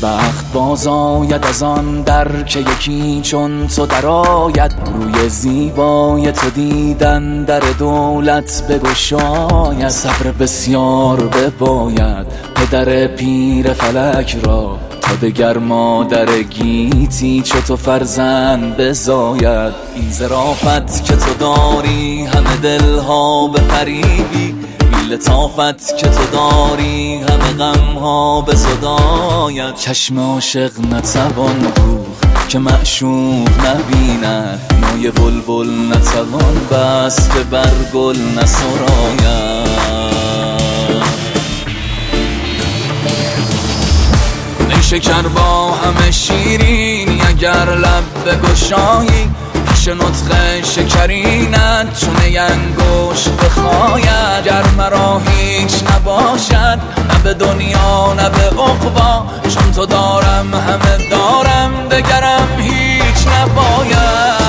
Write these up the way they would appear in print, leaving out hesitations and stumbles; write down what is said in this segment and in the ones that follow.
بخت باز آید از آن در که یکی چون تو درآید. روی زیبای تو دیدن در دولت بگشاید. صبر بسیار بباید پدر پیر فلک را، تا دگر مادر گیتی چو تو فرزند بزاید. این ظرافت که تو داری همه دلها بفریبی، لطافت که تو داری همه غمها بزداید. چشم عاشق نتوان دوخت که معشوق نبیند، نای بلبل نتوان بست که بر گل نسراید. نیشکر با همه شیرینی اگر لب بگشایی، پیش نطق شکرینت چون انگشت بخاید. گر مرا هیچ نباشد نه به دنیا نه به عقبی، چون تو دارم همه دارم دگرم هیچ نباید.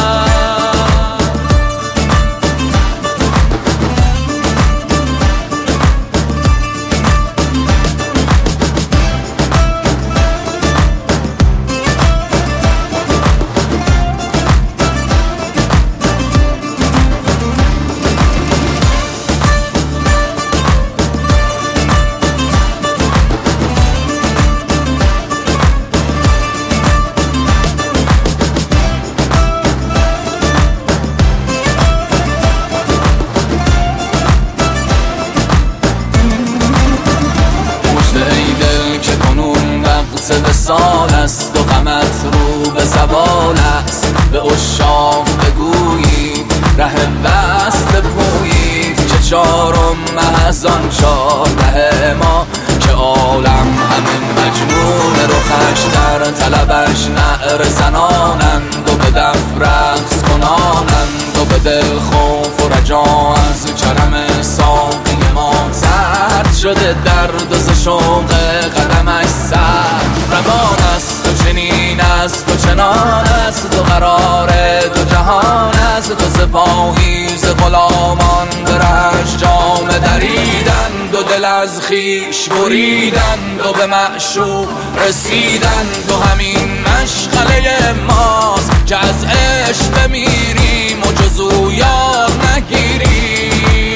وصال است و غمت رو به زوال است. به عشاق بگویید ره وصل بپویید، که چارم محض آن چاره ما که عالم همین مجنون رخش در طلبش نعره زنانند و به دف رقص کنانند و به دل خوف و رجا از کرم ساقی ما سرد شده. درد و ز شوق قدمش سرد روان است و چنین است و چنان است و قرار دو جهان است. و سپاهی ز غلامان به رهش جامه دریدند و دل از خویش بریدند و به معشوق رسیدند. و همین مشغله ماست که از عشق بمیریم و جز او یاد نگیریم.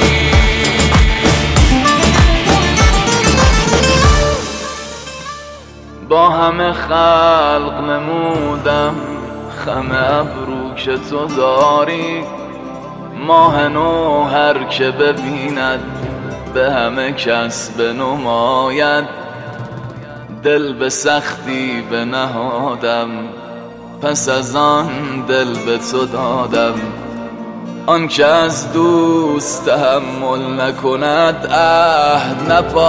با همه خلق نمودم خم ابرو که تو داری، ماه نو هر که ببیند به همه کس بنماید. دل به سختی بنهادم پس از آن دل به تو دادم. آن که از دوست تحمل نکند عهد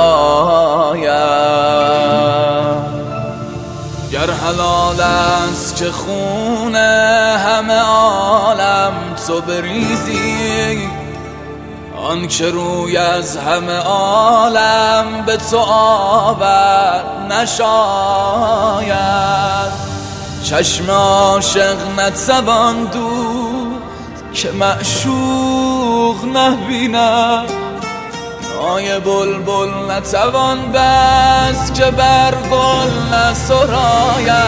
نپاید. گر حلال است که خون همه عالم تو بریزی، آن که روی از همه عالم به تو آورد نشاید. چشم عاشق نتوان دوخت که معشوق نبیند، نای بلبل نتوان بست که بر گل نسراید.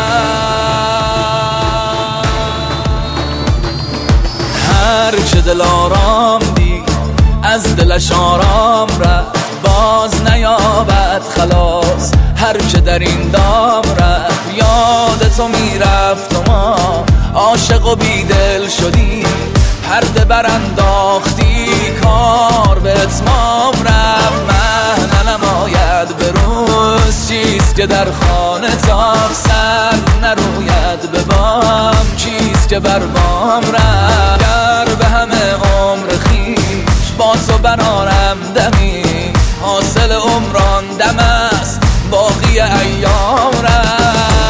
هر که دل آرام دید از دلش آرام رفت، باز نیابد خلاص. هر که در این دام رفت یاد تو میرفت و ما عاشق و بیدل شدیم. پرده برانداختی کار به اتمام رفت. مه ننماید به روز چیست که در خانه تاف سر نروید به بام، چیست که بر بام رفت. گر به همه عمر خویش با تو برارم دمی، حاصل عمران دم است باقی ایام رفت.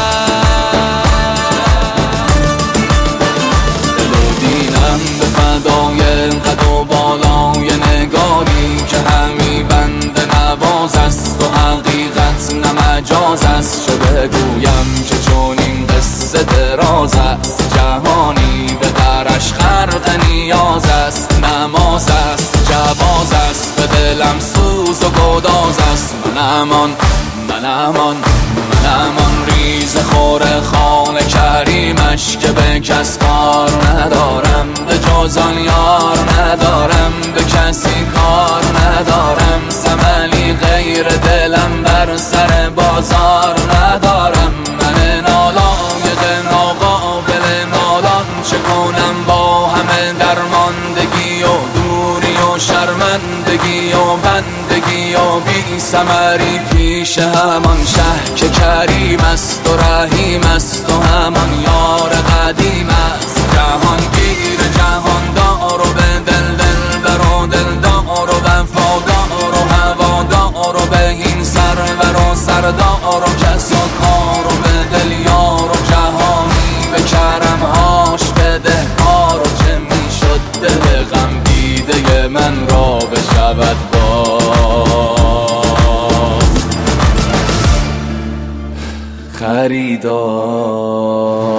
قد و بالای نگاری که همی بند نواز است و حقیقت نمجاز است. چه بگویم که چون این قصه دراز است، جهانی به درش خرق نیاز است. نماز است جواز است به دلم سوز و گداز است. من امان ریز خور خانه کریمش که به کس کار ندارم، به جز آن یار ندارم، به کسی کار ندارم، ثملی غیر دلم بر سر بازار ندارم. من نالایق ناقابل نالان چه کنم با همه درماندگی و دوری و شرمندگی و بندگی و بی ثمری پیش همان شه که کریم است و رحیم است و همان یار قدیم است. جهانگیر جهاندار و به دل دلبر و دلدار و وفادار و هوادار و به این سرور و سردار و کس و کار و به دل یار و جهانی به کرمهاش بده کار. و چه میشد دل غم دیده من را بشود خریدار.